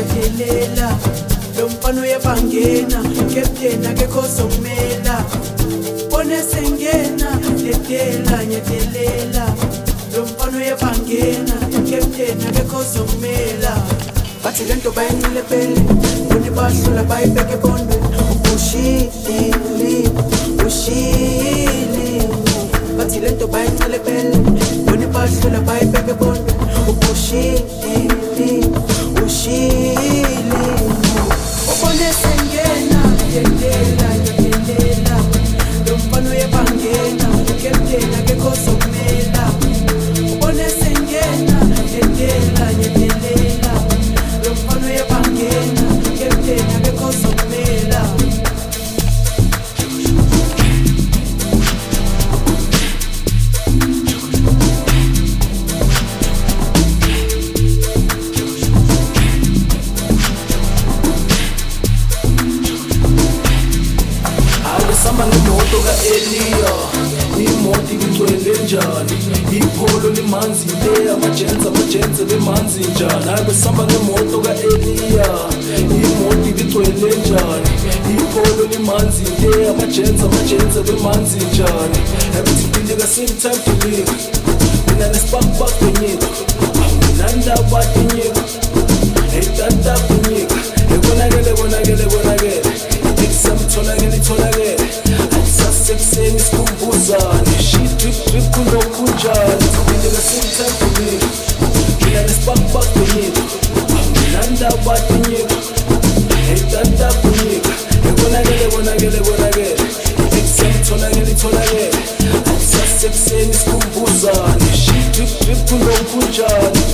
ngiyaphelela lo mfana uyabangena kepteni akekho sokumela bone sengena letela nyathelela lo mfana uyabangena kepteni akekho sokumela bathi lento bayincile phele bone bahlula bayibeke bondwe ushili bathi lento bayincile phele bone bahlula bayibeke bondwe ushili ubone sengena letela nyathelela lo mfana uyabangena kepteni akekho sokumela ubone sengena letela nyathelela lo mfana uyabangena kepteni akekho sokumela samba ngemoto ka-Eliya imoti igcwele njani ipholo limanzi le amajensi bemanzi njani abe samba ngemoto ka-Eliya imoti igcwele njani ipholo limanzi le amajensi bemanzi njani everything nigga same time to live mina nespark benyika nandaba benyika etata benyika ebonakele itholakele alisasekuseni sikhumbuzane shidrip kulokhunjani sibindeka simthandile mina nespark benyika nandaba benyika etata benyika ebonakele itholakele alisasekuseni sikhumbuzane shidrip kulokhunjani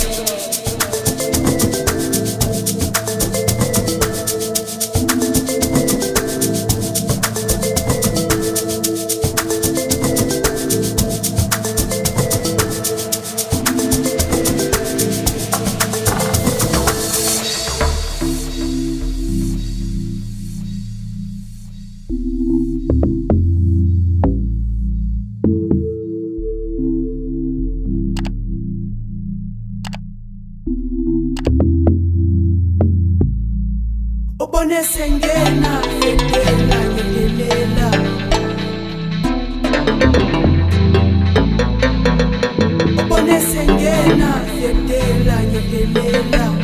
ubone sengena letela nyathelela ubone sengena letela nyathelela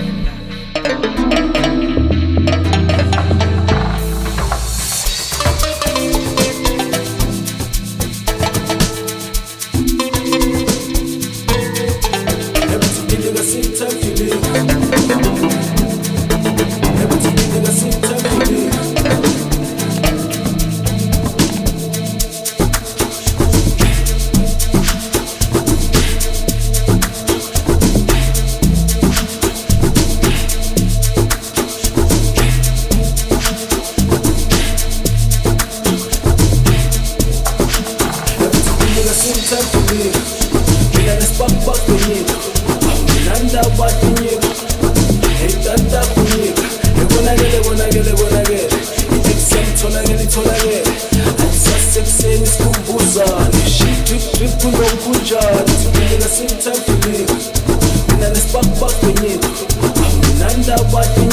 mina nespark benyika nandaba benyika etata benyika ebonakele itholakele alisasekuseni sikhumbuzane shidrip kulokhunjani sibindeka simthandile mina nespark benyika nandaba